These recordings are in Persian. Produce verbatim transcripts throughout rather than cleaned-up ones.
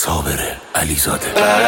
صابر علیزاده.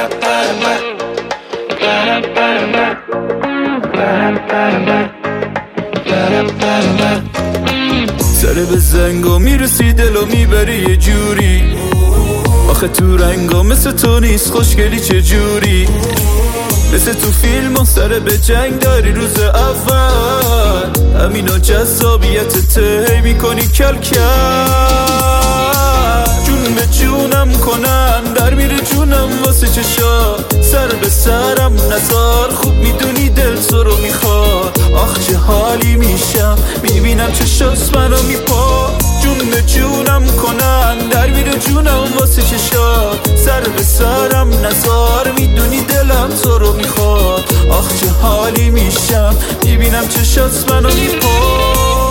سر به زنگا میرسی دلو میبری یه جوری، آخه تو رنگا مثل تو نیست خوشگلی چه جوری، مثل تو فیلم ها سر به جنگ داری روز اول، همینا جذابیت ته میکنی کل کل، جون به جونم کنن در میره جونم واسه چشا، سر به سرم نزار خوب میدونی دل تو رو میخواد، آخ چه حالی میشم میبینم چشاس منو میپا، جون به جونم کنن در میره جونم واسه چشا، سر به سرم نزار میدونی دلم تو رو میخواد، آخ چه حالی میشم میبینم چشاس منو میپا.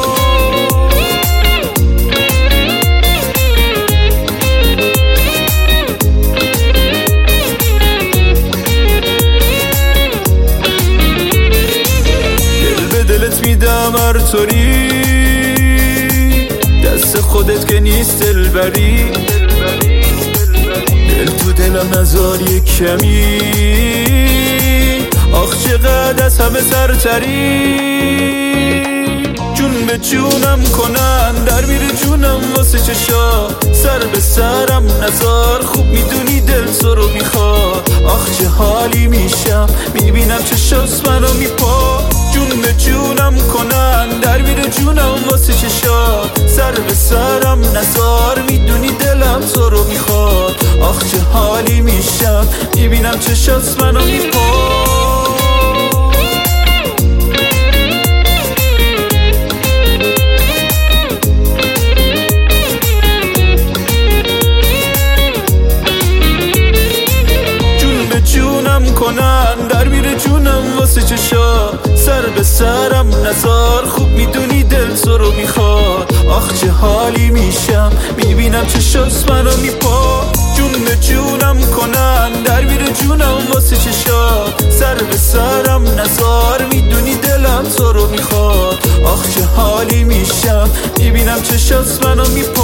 دلت میدم هر طوری، دست خودت که نیست دلبری، دل تو دلم نزار یک کمی، آخ چقدر از همه سرتری، جون به جونم کنن در میره جونم واسه چشا، سر به سرم نزار خوب میدونی دل تو رو میخواد، آخ چه حالی میشم میبینم چشاس منو میپا، جون به جونم کنن در میره جونم واسه چشا، سر به سرم نزار میدونی دلم تو رو میخواد، آخ چه حالی میشم میبینم چشاس منو میپا. جونم کنن در میره جونم واسه چشا، سر به سرم نزار خوب میدونی دل تو رو میخواد، آخ چه حالی میشم میبینم چشاس منو میپا، جون به جونم کنن در میره جونم واسه چشا، سر به سرم نزار میدونی دلم تو رو میخواد، آخ چه حالی میشم میبینم چشاس منو میپا.